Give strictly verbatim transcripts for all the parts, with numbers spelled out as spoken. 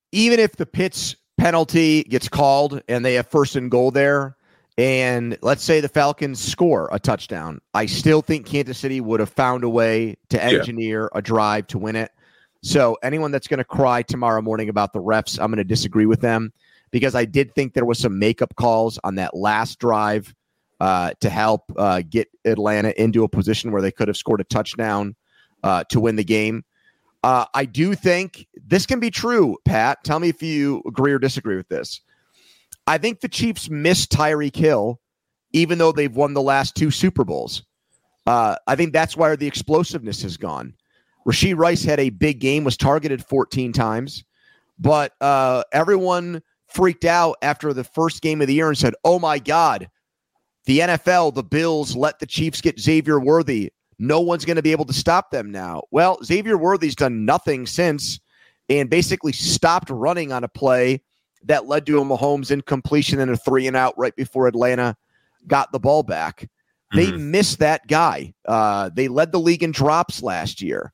even if the Pitts penalty gets called and they have first and goal there, and let's say the Falcons score a touchdown, I still think Kansas City would have found a way to engineer yeah. a drive to win it. So anyone that's going to cry tomorrow morning about the refs, I'm going to disagree with them, because I did think there was some makeup calls on that last drive uh, to help uh, get Atlanta into a position where they could have scored a touchdown uh, to win the game. Uh, I do think this can be true, Pat. Tell me if you agree or disagree with this. I think the Chiefs missed Tyreek Hill, even though they've won the last two Super Bowls. Uh, I think that's where the explosiveness has gone. Rashee Rice had a big game, was targeted fourteen times, but uh, everyone freaked out after the first game of the year and said, oh my God, the N F L, the Bills let the Chiefs get Xavier Worthy. No one's going to be able to stop them now. Well, Xavier Worthy's done nothing since and basically stopped running on a play that led to a Mahomes incompletion and a three and out right before Atlanta got the ball back. Mm-hmm. They missed that guy. Uh, they led the league in drops last year.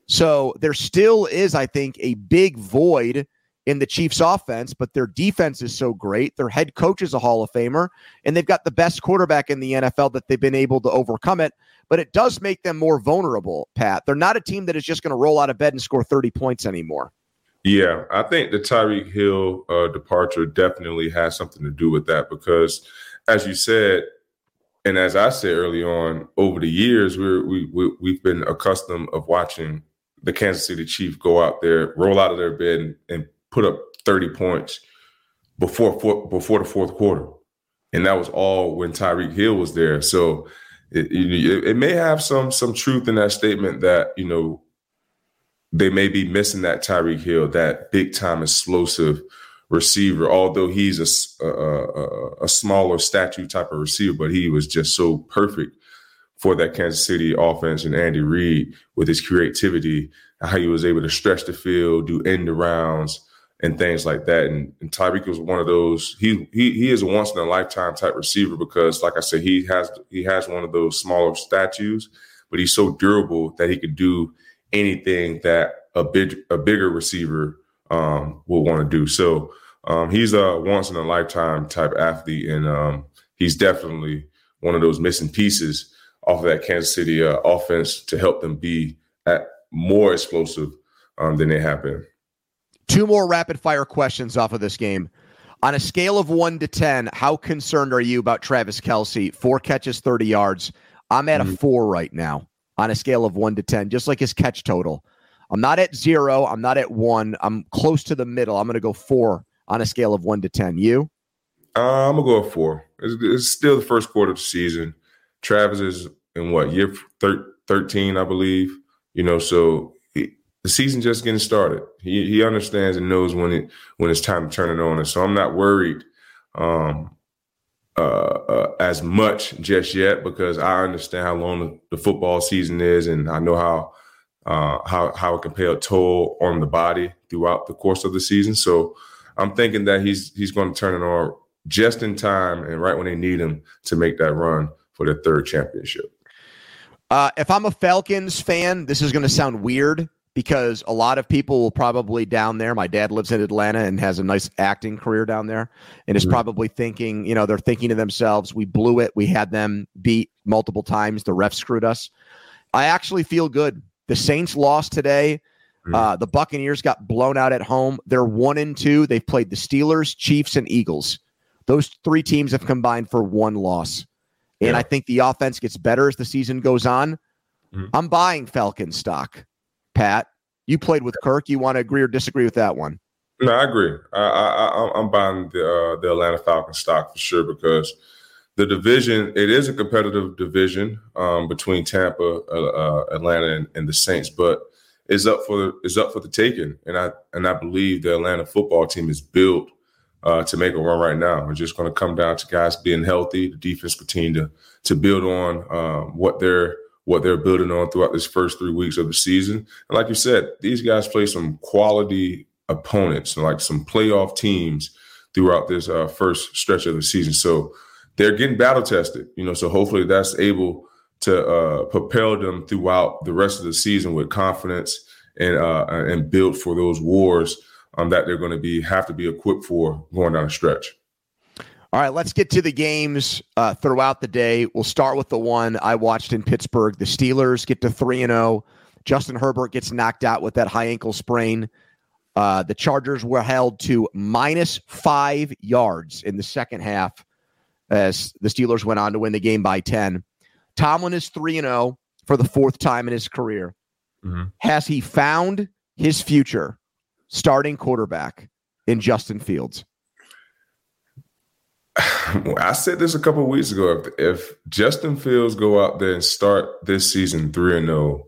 So there still is, I think, a big void in the Chiefs offense, but their defense is so great. Their head coach is a Hall of Famer, and they've got the best quarterback in the N F L that they've been able to overcome it. But it does make them more vulnerable, Pat. They're not a team that is just going to roll out of bed and score thirty points anymore. Yeah, I think the Tyreek Hill uh, departure definitely has something to do with that, because, as you said, and as I said early on, over the years, we're, we, we, we've been accustomed of watching the Kansas City Chiefs go out there, roll out of their bed, and, and put up thirty points before for, before the fourth quarter. And that was all when Tyreek Hill was there. So it, it, it may have some some truth in that statement that, you know, they may be missing that Tyreek Hill, that big-time explosive receiver, although he's a, a, a smaller stature type of receiver, but he was just so perfect for that Kansas City offense and Andy Reid with his creativity, how he was able to stretch the field, do end arounds and things like that. And, and Tyreek was one of those. He he he is a once in a lifetime type receiver because, like I said, he has he has one of those smaller statues, but he's so durable that he could do anything that a big a bigger receiver um, will want to do. So um, he's a once in a lifetime type athlete, and um, he's definitely one of those missing pieces off of that Kansas City uh, offense to help them be at more explosive um, than they have been. Two more rapid fire questions off of this game. On a scale of one to ten, how concerned are you about Travis Kelce? Four catches, thirty yards. I'm at mm-hmm. a four right now on a scale of one to ten, just like his catch total. I'm not at zero. I'm not at one. I'm close to the middle. I'm going to go four on a scale of one to ten. You? Uh, I'm going to go a four. It's, it's still the first quarter of the season. Travis is in what, year thirteen, I believe. You know, so he, the season just getting started. He he understands and knows when it when it's time to turn it on. And so I'm not worried um, uh, uh, as much just yet, because I understand how long the, the football season is, and I know how uh, how how it can pay a toll on the body throughout the course of the season. So I'm thinking that he's he's going to turn it on just in time and right when they need him to make that run for their third championship. Uh, if I'm a Falcons fan, this is going to sound weird because a lot of people will probably down there. My dad lives in Atlanta and has a nice acting career down there and is mm-hmm. probably thinking, you know, they're thinking to themselves, we blew it. We had them beat multiple times. The refs screwed us. I actually feel good. The Saints lost today. Mm-hmm. Uh, the Buccaneers got blown out at home. They're one and two. They've played the Steelers, Chiefs, and Eagles. Those three teams have combined for one loss. And yeah. I think the offense gets better as the season goes on. Mm-hmm. I'm buying Falcons stock. Pat, you played with Kirk. You want to agree or disagree with that one? No, I agree. I, I, I'm buying the uh, the Atlanta Falcons stock for sure, because the division, it is a competitive division um, between Tampa, uh, uh, Atlanta, and, and the Saints, but it's up for the, it's up for the taking. And I and I believe the Atlanta football team is built Uh, to make a run right now. It's just going to come down to guys being healthy, the defense continue to to build on um, what they're what they're building on throughout this first three weeks of the season. And like you said, these guys play some quality opponents, like some playoff teams throughout this uh, first stretch of the season. So they're getting battle tested, you know. So hopefully that's able to uh, propel them throughout the rest of the season with confidence and uh, and build for those wars um, that they're going to be have to be equipped for going down the stretch. All right, let's get to the games uh, throughout the day. We'll start with the one I watched in Pittsburgh. The Steelers get to three and oh. Justin Herbert gets knocked out with that high ankle sprain. Uh, the Chargers were held to minus five yards in the second half as the Steelers went on to win the game by ten. Tomlin is three and oh for the fourth time in his career. Mm-hmm. Has he found his future starting quarterback in Justin Fields? I said this a couple of weeks ago. If, if Justin Fields go out there and start this season three and oh,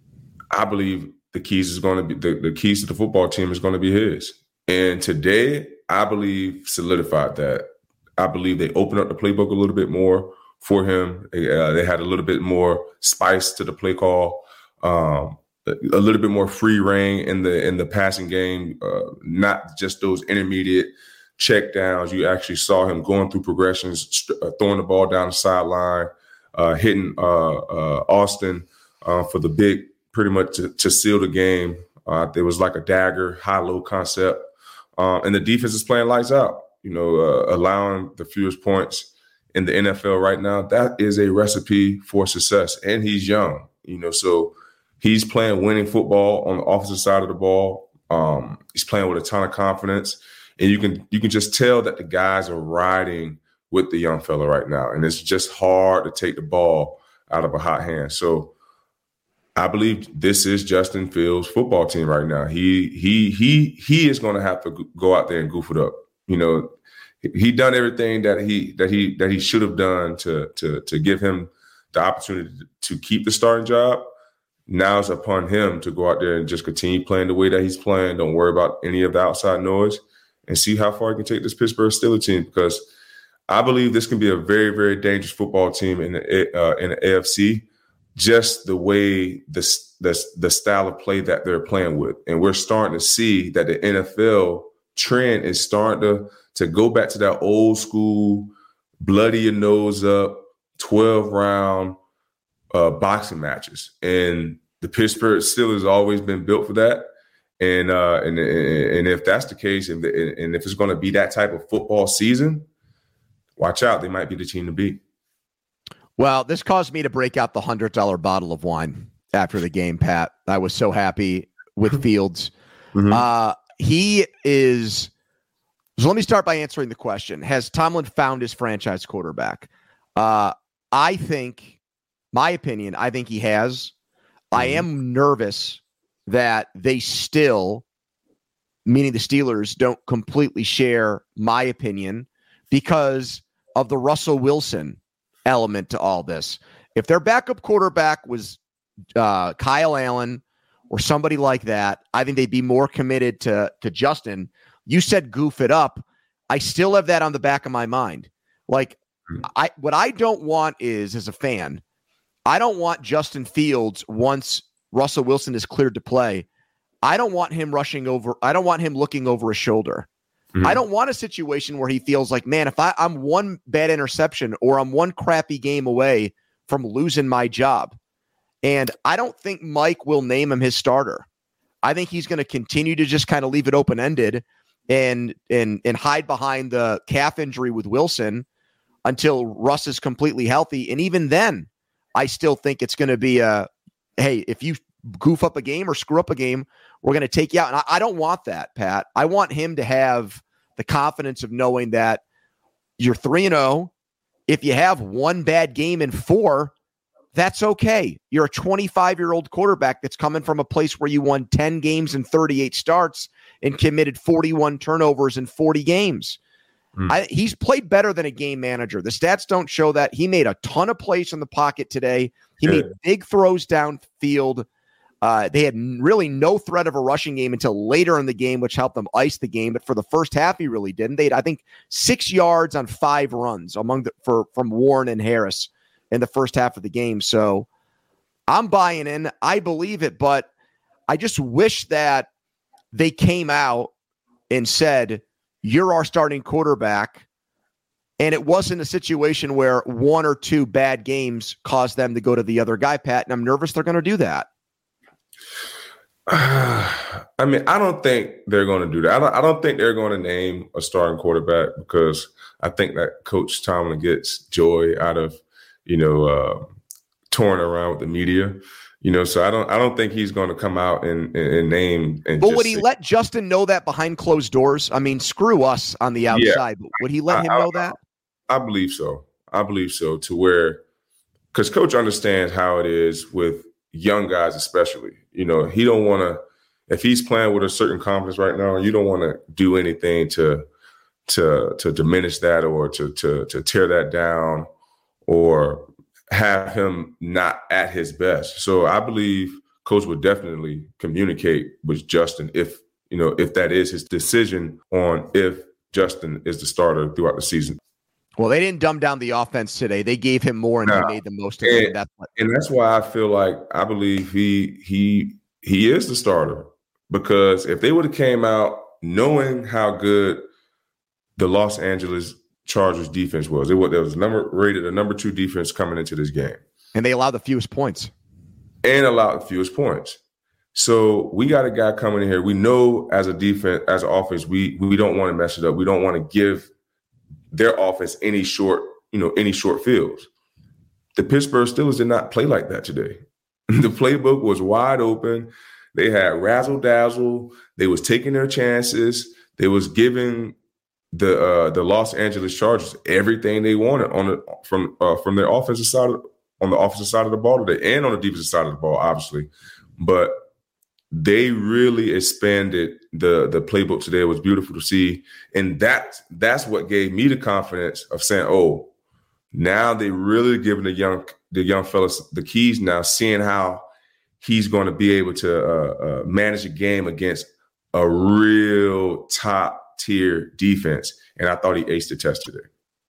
I believe the keys is going to be the, the keys to the football team is going to be his. And today, I believe solidified that. I believe they opened up the playbook a little bit more for him. Uh, they had a little bit more spice to the play call, um, a little bit more free reign in the in the passing game, uh, not just those intermediate check downs. You actually saw him going through progressions, uh, throwing the ball down the sideline, uh, hitting uh, uh, Austin uh, for the big, pretty much to, to seal the game. Uh, it was like a dagger, high-low concept. Uh, and the defense is playing lights out, you know, uh, allowing the fewest points in the N F L right now. That is a recipe for success. And he's young, you know, so he's playing winning football on the offensive side of the ball. Um, he's playing with a ton of confidence. And you can you can just tell that the guys are riding with the young fella right now. And it's just hard to take the ball out of a hot hand. So I believe this is Justin Fields' football team right now. He he he he is going to have to go out there and goof it up. You know, he done everything that he that he that he should have done to to to give him the opportunity to keep the starting job. Now it's upon him to go out there and just continue playing the way that he's playing. Don't worry about any of the outside noise. And see how far he can take this Pittsburgh Steelers team, because I believe this can be a very, very dangerous football team in the uh, in the A F C. Just the way the, the the style of play that they're playing with, and we're starting to see that the N F L trend is starting to to go back to that old school, bloody your nose up, twelve round uh, boxing matches, and the Pittsburgh Steelers always been built for that. And uh, and and if that's the case, and, and if it's going to be that type of football season, watch out. They might be the team to beat. Well, this caused me to break out the one hundred dollars bottle of wine after the game, Pat. I was so happy with Fields. Mm-hmm. Uh, he is – so let me start by answering the question. Has Tomlin found his franchise quarterback? Uh, I think – my opinion, I think he has. Mm-hmm. I am nervous – that they still, meaning the Steelers, don't completely share my opinion because of the Russell Wilson element to all this. If their backup quarterback was uh, Kyle Allen or somebody like that, I think they'd be more committed to, to Justin. You said goof it up. I still have that on the back of my mind. Like, I what I don't want is, as a fan, I don't want Justin Fields once Russell Wilson is cleared to play. I don't want him rushing over. I don't want him looking over his shoulder. Mm-hmm. I don't want a situation where he feels like, man, if I, I'm one bad interception or I'm one crappy game away from losing my job. And I don't think Mike will name him his starter. I think he's going to continue to just kind of leave it open-ended and, and, and hide behind the calf injury with Wilson until Russ is completely healthy. And even then, I still think it's going to be a, hey, if you goof up a game or screw up a game, we're going to take you out. And I, I don't want that, Pat. I want him to have the confidence of knowing that you're three and oh. If you have one bad game in four, that's okay. You're a twenty-five-year-old quarterback that's coming from a place where you won ten games and thirty-eight starts and committed forty-one turnovers in forty games. Mm. I, he's played better than a game manager. The stats don't show that. He made a ton of plays in the pocket today. He Good. made big throws downfield. Uh, they had really no threat of a rushing game until later in the game, which helped them ice the game. But for the first half, he really didn't. They had, I think, six yards on five runs among the, for from Warren and Harris in the first half of the game. So I'm buying in. I believe it, but I just wish that they came out and said, you're our starting quarterback. And it wasn't a situation where one or two bad games caused them to go to the other guy, Pat. And I'm nervous they're going to do that. Uh, I mean, I don't think they're going to do that. I don't, I don't think they're going to name a starting quarterback because I think that Coach Tomlin gets joy out of, you know, uh, touring around with the media. You know, so I don't I don't think he's going to come out and, and, and name. And but just would he say, let Justin know that behind closed doors? I mean, screw us on the outside. Yeah, would he let I, him I, know that? I, I believe so. I believe so. To where, because Coach understands how it is with young guys, especially. You know, he don't want to. If he's playing with a certain confidence right now, you don't want to do anything to to to diminish that or to to to tear that down or have him not at his best. So I believe Coach would definitely communicate with Justin if, you know, if that is his decision on if Justin is the starter throughout the season. Well, they didn't dumb down the offense today. They gave him more and nah, he made the most of and, it. That's what- and that's why I feel like I believe he he he is the starter, because if they would have came out knowing how good the Los Angeles Chargers defense was, it was, it was number rated a number two defense coming into this game. And they allowed the fewest points. And allowed the fewest points. So we got a guy coming in here. We know as a defense, as an offense, we we don't want to mess it up. We don't want to give their offense any short, you know, any short fields. The Pittsburgh Steelers did not play like that today. The playbook was wide open. They had razzle dazzle. They was taking their chances. They was giving the uh, the Los Angeles Chargers everything they wanted on the from uh, from their offensive side of, on the offensive side of the ball today, and on the defensive side of the ball, obviously. But they really expanded the the playbook today. It was beautiful to see, and that that's what gave me the confidence of saying, "Oh, now they really giving the young the young fellas the keys. Now, seeing how he's going to be able to uh, uh, manage a game against a real top tier defense." And I thought he aced the test today.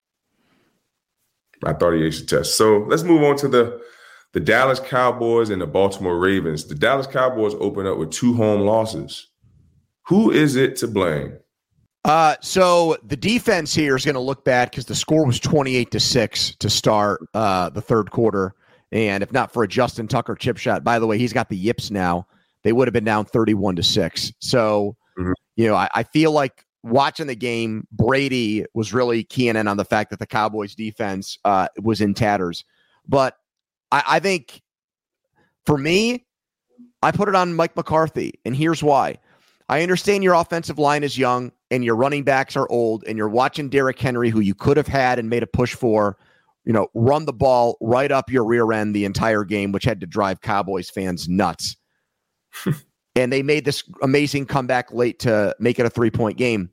I thought he aced the test. So let's move on to the, the Dallas Cowboys and the Baltimore Ravens. The Dallas Cowboys open up with two home losses. Who is it to blame? Uh, so the defense here is going to look bad because the score was twenty-eight to six to start uh, the third quarter. And if not for a Justin Tucker chip shot, by the way, he's got the yips now. They would have been down thirty-one to six. So, mm-hmm. you know, I, I feel like watching the game, Brady was really keying in on the fact that the Cowboys defense uh, was in tatters. But I, I think for me, I put it on Mike McCarthy. And here's why. I understand your offensive line is young and your running backs are old and you're watching Derrick Henry, who you could have had and made a push for, you know, run the ball right up your rear end the entire game, which had to drive Cowboys fans nuts. And they made this amazing comeback late to make it a three-point game.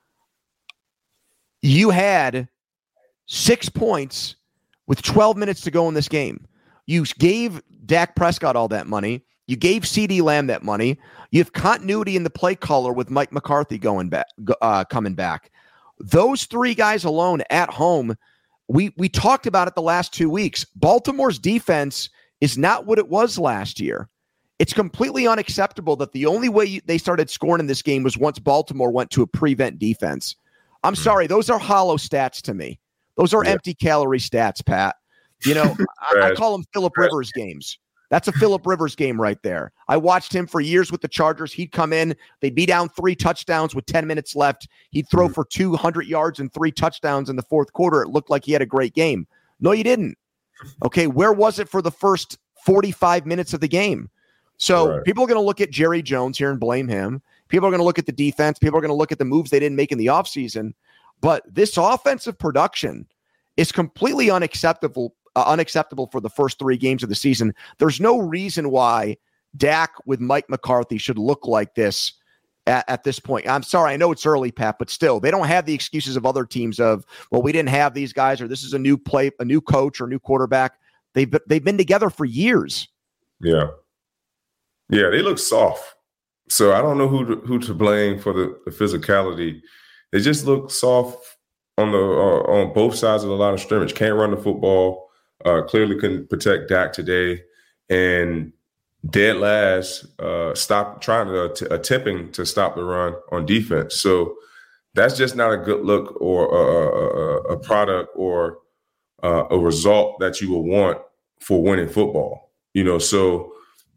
You had six points with twelve minutes to go in this game. You gave Dak Prescott all that money. You gave CeeDee Lamb that money. You have continuity in the play caller with Mike McCarthy going back, uh, coming back. Those three guys alone at home, we we talked about it the last two weeks. Baltimore's defense is not what it was last year. It's completely unacceptable that the only way you, they started scoring in this game was once Baltimore went to a prevent defense. I'm mm-hmm. sorry, those are hollow stats to me. Those are yeah. empty calorie stats, Pat. You know, I, I call them Phillip Rivers games. That's a Phillip Rivers game right there. I watched him for years with the Chargers. He'd come in, they'd be down three touchdowns with ten minutes left. He'd throw mm-hmm. for two hundred yards and three touchdowns in the fourth quarter. It looked like he had a great game. No, you didn't. Okay, where was it for the first forty-five minutes of the game? So right. people are going to look at Jerry Jones here and blame him. People are going to look at the defense. People are going to look at the moves they didn't make in the offseason. But this offensive production is completely unacceptable uh, unacceptable for the first three games of the season. There's no reason why Dak with Mike McCarthy should look like this at, at this point. I'm sorry, I know it's early, Pat, but still, they don't have the excuses of other teams of, well, we didn't have these guys, or this is a new play, a new coach or new quarterback. They've, they've been together for years. Yeah. Yeah, they look soft. So I don't know who to, who to blame for the, the physicality. They just look soft on the uh, on both sides of the line of scrimmage. Can't run the football. Uh, clearly couldn't protect Dak today, and dead last uh, stop trying to uh, t- attempting to stop the run on defense. So that's just not a good look or a, a, a product or uh, a result that you would want for winning football. You know, so.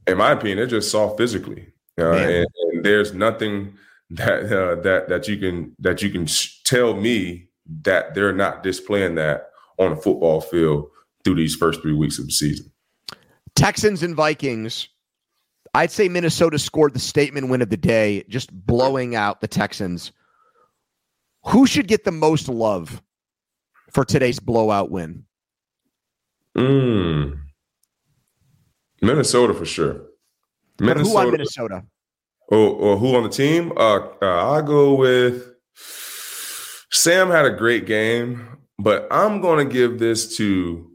in my opinion, they're just soft physically, uh, and, and there's nothing that uh, that that you can that you can tell me that they're not displaying that on a football field through these first three weeks of the season. Texans and Vikings. I'd say Minnesota scored the statement win of the day, just blowing out the Texans. Who should get the most love for today's blowout win? Mm. Minnesota for sure. Minnesota. Who on Minnesota? Or, or who on the team? Uh, uh, I'll go with Sam. Had a great game, but I'm going to give this to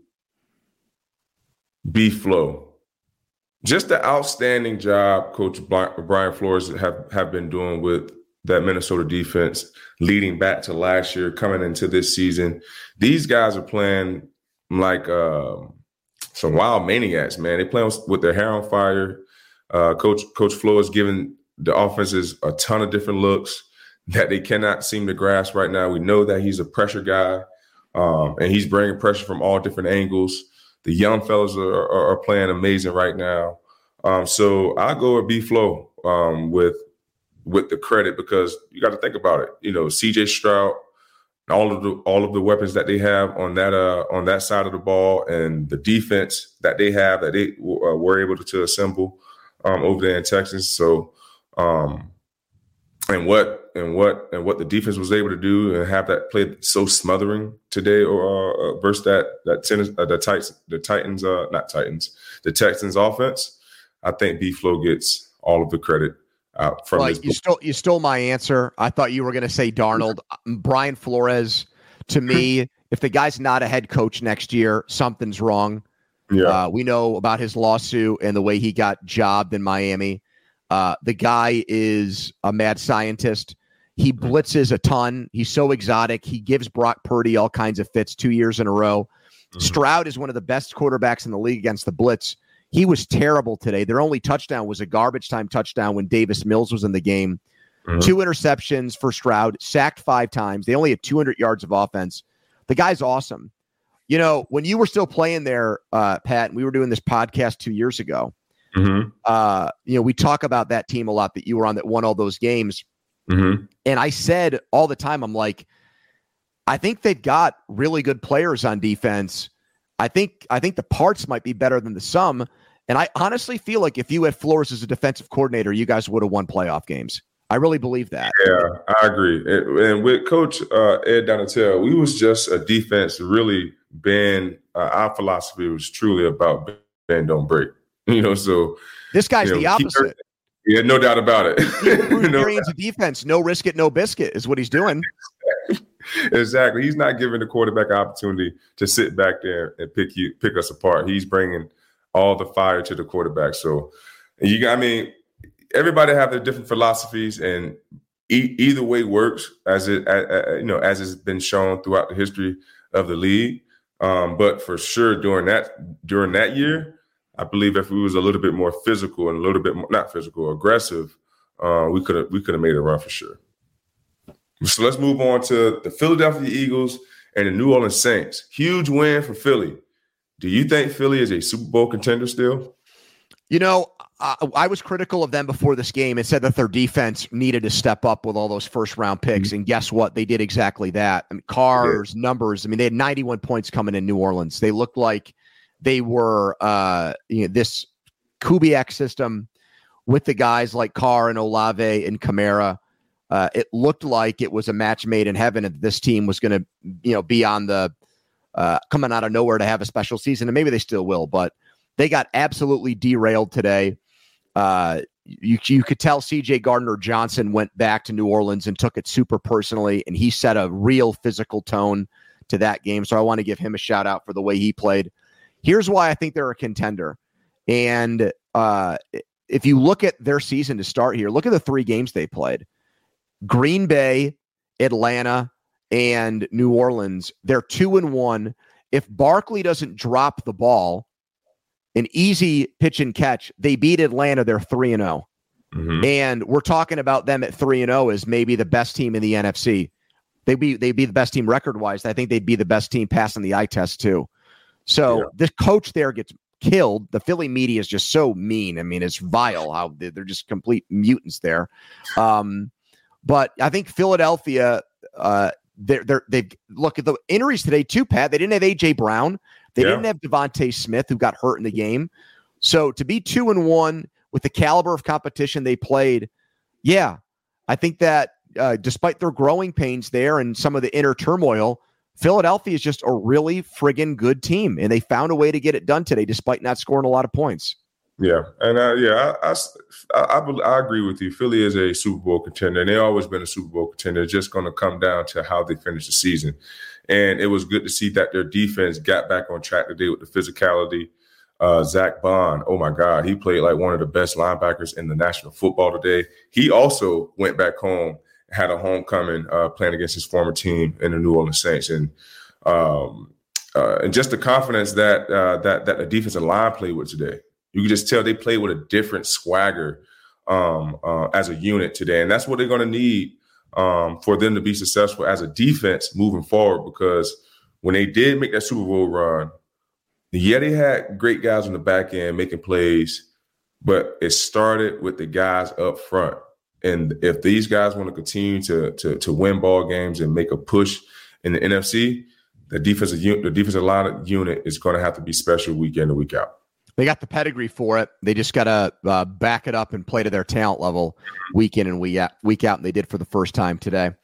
B-Flow. Just the outstanding job Coach Brian Flores have, have been doing with that Minnesota defense, leading back to last year, coming into this season. These guys are playing like uh, some wild maniacs, man. They play with their hair on fire. Uh, Coach Coach Flores giving the offenses a ton of different looks that they cannot seem to grasp right now. We know that he's a pressure guy, um, and he's bringing pressure from all different angles. The young fellas are, are, are playing amazing right now. Um, so I'll go with B-Flow um, with with the credit, because you got to think about it. You know, C J Stroud, all of the all of the weapons that they have on that uh, on that side of the ball, and the defense that they have that they uh, were able to, to assemble um, over there in Texas. So, um, and what and what and what the defense was able to do and have that play so smothering today, or uh, versus that that tennis, uh, the Titans, the Titans, uh, not Titans, the Texans offense. I think B-Flow gets all of the credit out from well, this. You stole you stole my answer. I thought you were going to say Darnold. Brian Flores, to me, if the guy's not a head coach next year, something's wrong. Yeah, uh, we know about his lawsuit and the way he got jobbed in Miami. Uh, the guy is a mad scientist. He blitzes a ton. He's so exotic. He gives Brock Purdy all kinds of fits two years in a row. Mm-hmm. Stroud is one of the best quarterbacks in the league against the blitz. He was terrible today. Their only touchdown was a garbage time touchdown when Davis Mills was in the game. Mm-hmm. Two interceptions for Stroud, sacked five times. They only had two hundred yards of offense. The guy's awesome. You know, when you were still playing there, uh, Pat, and we were doing this podcast two years ago, mm-hmm. uh, you know, we talk about that team a lot that you were on that won all those games. Mm-hmm. And I said all the time, I'm like, I think they've got really good players on defense. I think I think the parts might be better than the sum. And I honestly feel like if you had Flores as a defensive coordinator, you guys would have won playoff games. I really believe that. Yeah, I agree. And, and with Coach uh, Ed Donatel, we was just a defense really been uh, our philosophy was truly about bend, don't break. You know, so this guy's you know, the opposite. Yeah, no doubt about it. no a defense, no risk it, no biscuit is what he's doing. Exactly. He's not giving the quarterback an opportunity to sit back there and pick you, pick us apart. He's bringing all the fire to the quarterback. So you got, I mean, everybody have their different philosophies, and e- either way works, as it, uh, you know, as has been shown throughout the history of the league. Um, but for sure, during that during that year, I believe if we was a little bit more physical and a little bit more, not physical, aggressive, uh, we could have we could have made a run for sure. So let's move on to the Philadelphia Eagles and the New Orleans Saints. Huge win for Philly. Do you think Philly is a Super Bowl contender still? You know, uh, I was critical of them before this game and said that their defense needed to step up with all those first round picks. Mm-hmm. And guess what? They did exactly that. I mean, Carr's yeah. numbers. I mean, they had ninety-one points coming in New Orleans. They looked like they were uh, you know, this Kubiak system with the guys like Carr and Olave and Kamara. Uh, it looked like it was a match made in heaven, and this team was going to, you know, be on the uh, coming out of nowhere to have a special season, and maybe they still will. But they got absolutely derailed today. Uh, you you could tell C J Gardner-Johnson went back to New Orleans and took it super personally, and he set a real physical tone to that game. So I want to give him a shout out for the way he played. Here's why I think they're a contender. And uh, if you look at their season to start here, look at the three games they played. Green Bay, Atlanta, and New Orleans. They're two and one. If Barkley doesn't drop the ball, an easy pitch and catch, they beat Atlanta. They're three and zero, mm-hmm. and we're talking about them at three and zero as maybe the best team in the N F C. They'd be they'd be the best team record wise. I think they'd be the best team passing the eye test too. So yeah. This coach there gets killed. The Philly media is just so mean. I mean, it's vile how they're, they're just complete mutants there. Um, but I think Philadelphia, uh, they're, they're, they've look at the injuries today too, Pat. They didn't have A J Brown. They yeah. didn't have Devontae Smith, who got hurt in the game. So to be two and one with the caliber of competition they played, yeah, I think that uh, despite their growing pains there and some of the inner turmoil, Philadelphia is just a really friggin' good team, and they found a way to get it done today despite not scoring a lot of points. Yeah, and uh, yeah, I, I, I, I agree with you. Philly is a Super Bowl contender, and they've always been a Super Bowl contender. It's just going to come down to how they finish the season. And it was good to see that their defense got back on track today with the physicality. Uh, Zach Bond, oh my God, he played like one of the best linebackers in the National Football today. He also went back home, had a homecoming uh, playing against his former team in the New Orleans Saints. And um, uh, and just the confidence that uh, that that the defensive line played with today. You can just tell they played with a different swagger um, uh, as a unit today. And that's what they're going to need um, for them to be successful as a defense moving forward, because when they did make that Super Bowl run, yeah, they had great guys on the back end making plays, but it started with the guys up front. And if these guys want to continue to, to, to win ball games and make a push in the N F C, the defensive unit, the defensive line unit is going to have to be special week in and week out. They got the pedigree for it. They just got to uh, back it up and play to their talent level week in and week out, week out, and they did for the first time today.